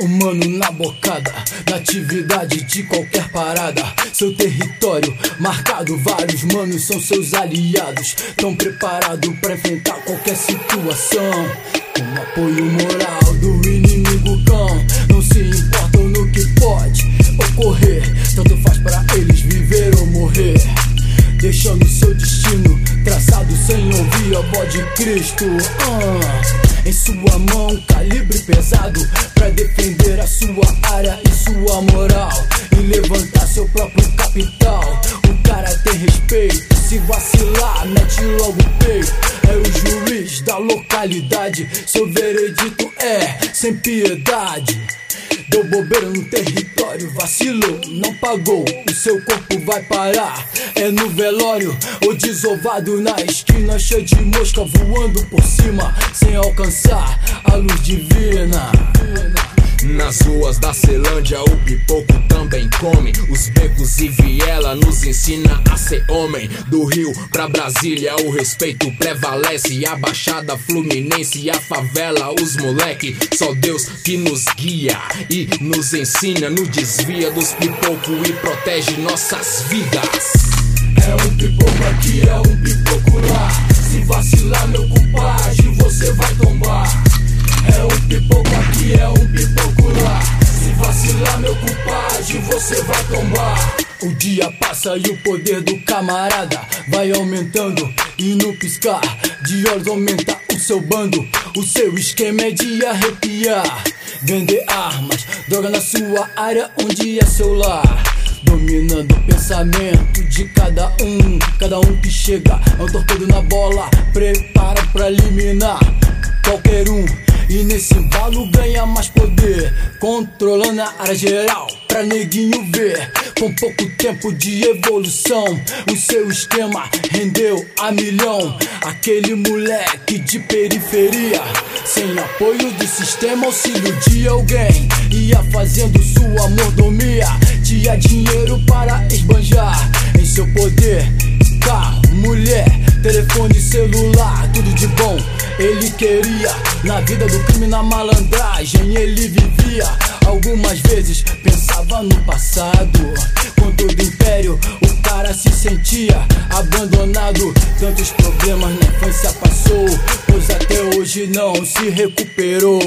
O mano na bocada, na atividade de qualquer parada. Seu território marcado, vários manos são seus aliados. Tão preparado pra enfrentar qualquer situação, com apoio moral do inimigo cão. Não se importam no que pode ocorrer, tanto faz pra eles viver ou morrer, deixando seu destino traçado sem ouvir a voz de Cristo. Em sua mão, calibre pesado pra defender a sua área e sua moral, e levantar seu próprio capital. O cara tem respeito, se vacilar, mete logo o peito. É o juiz da localidade, seu veredito é sem piedade. Deu bobeira no território, vacilou, não pagou, o seu corpo vai parar. É no velório ou desovado na esquina, cheio de mosca voando por cima, sem alcançar a luz divina. Nas ruas da Ceilândia o pipoco também come. Os becos e viela nos ensina a ser homem. Do Rio pra Brasília o respeito prevalece. A Baixada Fluminense e a favela, os moleque. Só Deus que nos guia e nos ensina, nos desvia dos pipoco e protege nossas vidas. É um pipoco aqui, é um pipoco lá. Se vacilar meu compadre, você vai tombar. É um pipoco aqui, é um pipoco lá. Se vacilar meu compadre, você vai tombar. O dia passa e o poder do camarada vai aumentando, e no piscar de olhos aumenta o seu bando. O seu esquema é de arrepiar, vender armas, droga na sua área onde é seu lar, dominando o pensamento de cada um que chega é um torpedo na bola, prepara pra eliminar qualquer um. E nesse embalo ganha mais poder, controlando a área geral pra neguinho ver. Com pouco tempo de evolução, o seu esquema rendeu a milhão. Aquele moleque de periferia, sem apoio do sistema, auxílio de alguém, ia fazendo sua mordomia. Tinha dinheiro para esbanjar em seu poder, carro, mulher, telefone celular, tudo de bom ele queria. Na vida do crime, na malandragem ele vivia. Algumas vezes pensava no passado, com todo império o cara se sentia abandonado. Tantos problemas na infância passou, pois até hoje não se recuperou.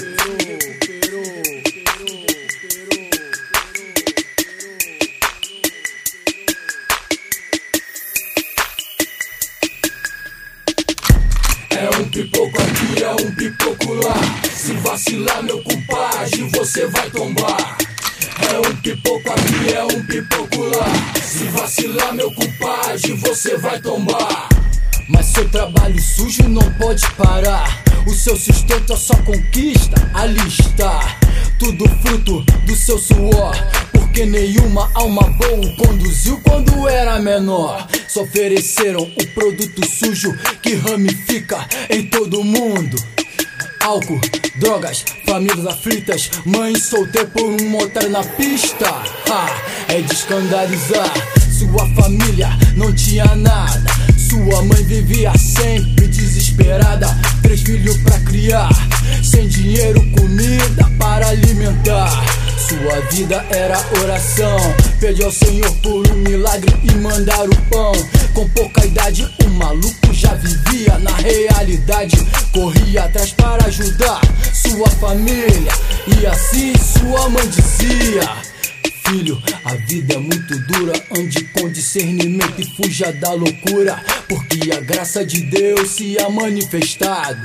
É um pipoco aqui, é um pipoco lá. Se vacilar meu compadre, você vai tombar. É um pipoco aqui, é um pipoco lá. Se vacilar meu compadre, você vai tombar. Mas seu trabalho sujo não pode parar. O seu sustento é só conquista, ali está. Tudo fruto do seu suor, porque nenhuma alma boa o conduziu quando era menor. Só ofereceram o produto sujo que ramifica em todo mundo. Álcool, drogas, famílias aflitas, mãe solteira por um otário na pista. É de escandalizar. Sua família não tinha nada, sua mãe vivia sempre desesperada. 3 filhos pra criar, sem dinheiro, comida para alimentar. Sua vida era oração, pede ao Senhor por um milagre e mandar o pão. Com pouca idade o maluco já vivia na realidade, corria atrás para ajudar sua família, e assim sua mãe dizia: filho, a vida é muito dura, ande com discernimento e fuja da loucura, porque a graça de Deus se ha manifestado.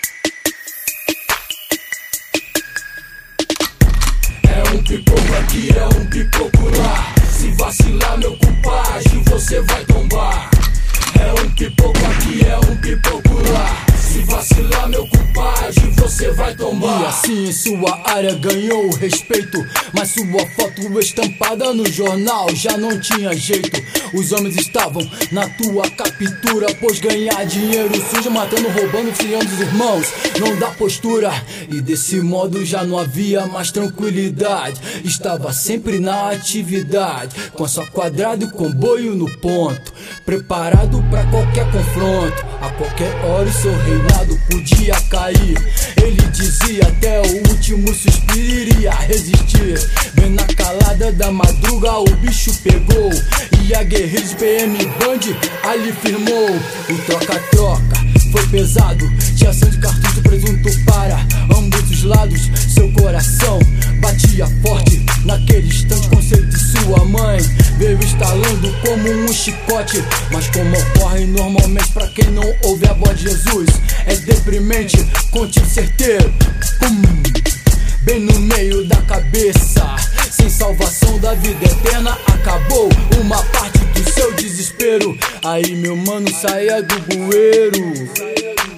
É um pipoco aqui, é um pipoco lá. Se vacilar meu compadre, você vai tombar. É um pipoco aqui, é um pipoco lá. Se vacilar meu compadre, você vai tombar. E assim em sua área ganhou o respeito, mas sua foto estampada no jornal já não tinha jeito. Os homens estavam na tua captura, pois ganhar dinheiro sujo, matando, roubando, criando os irmãos não dá postura. E desse modo já não havia mais tranquilidade, estava sempre na atividade, com sua quadrada e comboio no ponto, preparado pra qualquer confronto. A qualquer hora o seu reinado podia cair. Ele dizia até o último suspiro iria resistir. Bem na calada da madruga o bicho pegou, e a guerreira de PM Band ali firmou. O troca-troca foi pesado, tinha sangue de cartucho, presunto para ambos os lados. Seu coração batia forte naquele instante. Conselho de sua mãe veio estalando como um chicote. Mas como ocorre normalmente pra quem não ouve a voz de Jesus, é deprimente com tiro certeiro, bem no meio da cabeça. Sem salvação da vida eterna, acabou uma parte do seu desespero. Aí meu mano saia do bueiro.